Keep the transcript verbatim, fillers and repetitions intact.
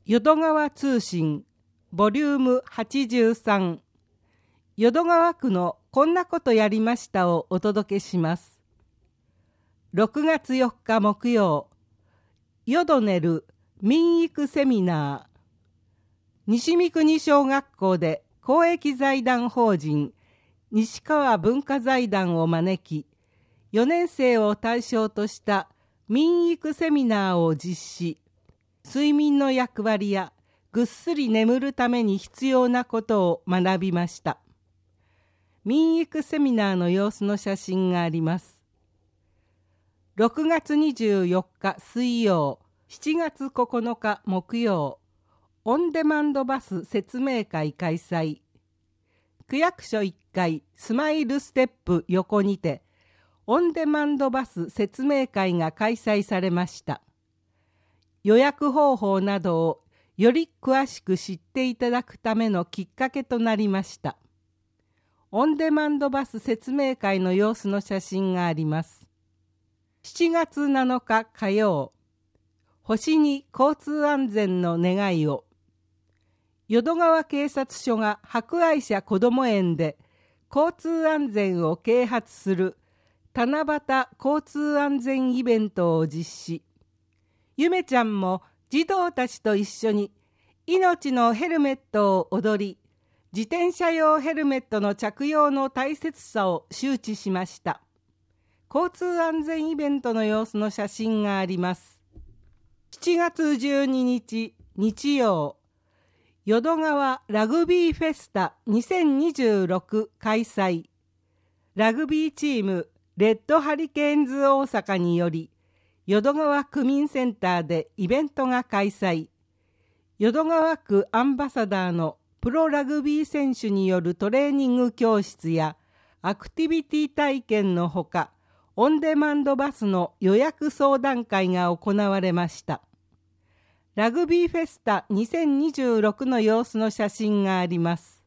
淀川通信ボリュームはちじゅうさん、淀川区のこんなことやりましたをお届けします。ろくがつよっか木曜、よどねる民育セミナー。西三国小学校で公益財団法人西川文化財団を招き、よねん生を対象とした民育セミナーを実施。睡眠の役割やぐっすり眠るために必要なことを学びました。民育セミナーの様子の写真があります。ろくがつにじゅうよっか水曜、しちがつここのか木曜、オンデマンドバス説明会開催。区役所いっかいスマイルステップ横にて、オンデマンドバス説明会が開催されました。予約方法などをより詳しく知っていただくためのきっかけとなりました。オンデマンドバス説明会の様子の写真があります。しちがつなのか火曜、星に交通安全の願いを。淀川警察署が博愛社こども園で交通安全を啓発する七夕交通安全イベントを実施。ゆめちゃんも児童たちと一緒に命のヘルメットを踊り、自転車用ヘルメットの着用の大切さを周知しました。交通安全イベントの様子の写真があります。しちがつじゅうににち日曜、淀川ラグビーフェスタにせんにじゅうろく開催。ラグビーチームレッドハリケーンズ大阪により、淀川区民センターでイベントが開催。淀川区アンバサダーのプロラグビー選手によるトレーニング教室やアクティビティ体験のほか、オンデマンドバスの予約相談会が行われました。ラグビーフェスタにせんにじゅうろくの様子の写真があります。